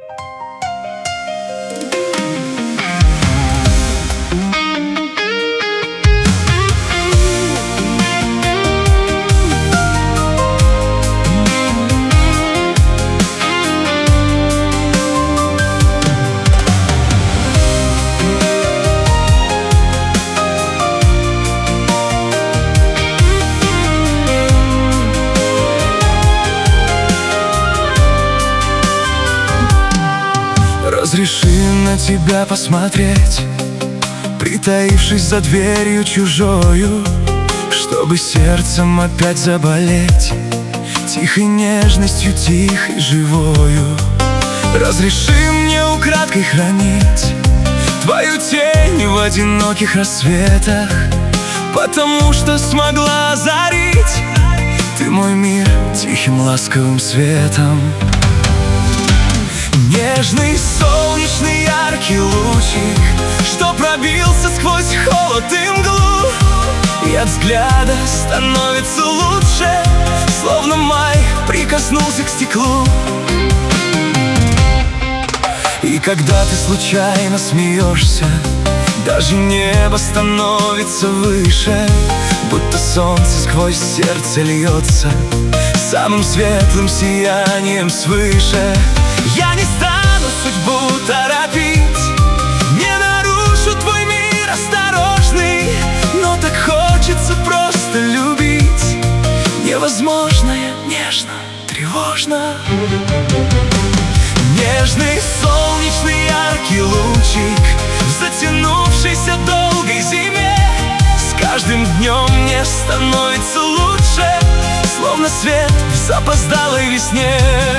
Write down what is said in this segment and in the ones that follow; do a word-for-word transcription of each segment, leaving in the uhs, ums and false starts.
Разреши на тебя посмотреть, притаившись за дверью чужою, чтобы сердцем опять заболеть тихой нежностью, тихой живою. Разреши мне украдкой хранить твою тень в одиноких рассветах, потому что смогла озарить ты мой мир тихим ласковым светом. Нежный, солнечный, яркий лучик, что пробился сквозь холод и мглу, и от взгляда становится лучше, словно май прикоснулся к стеклу. И когда ты случайно смеешься, даже небо становится выше, будто солнце сквозь сердце льется самым светлым сиянием свыше. Я не стану судьбу торопить, не нарушу твой мир осторожный, но так хочется просто любить невозможное, нежно, тревожно. Нежный, солнечный, яркий лучик в затянувшейся долгой зиме, с каждым днем мне становится лучше, словно свет в запоздалой весне.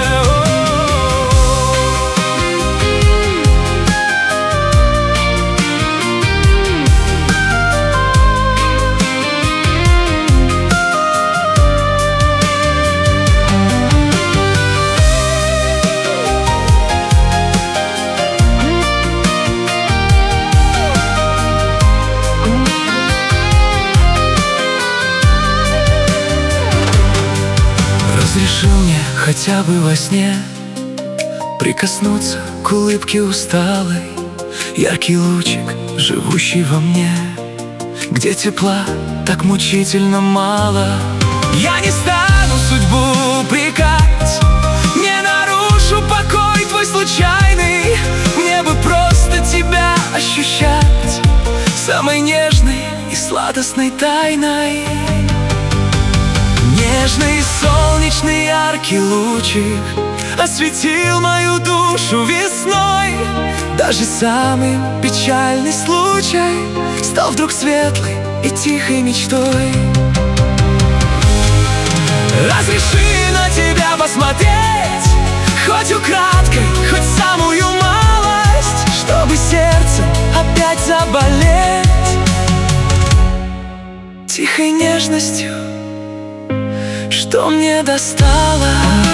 Разреши мне хотя бы во сне прикоснуться к улыбке усталой, яркий лучик, живущий во мне, где тепла так мучительно мало. Я не стану судьбу упрекать, не нарушу покой твой случайный, мне бы просто тебя ощущать самой нежной и сладостной тайной. Нежный, солнечный, яркий лучик осветил мою душу весной, даже самый печальный случай стал вдруг светлой и тихой мечтой. Разреши на тебя посмотреть, хоть украдкой, хоть самую малость, чтобы сердце опять заболеть тихой нежностью, что мне досталось.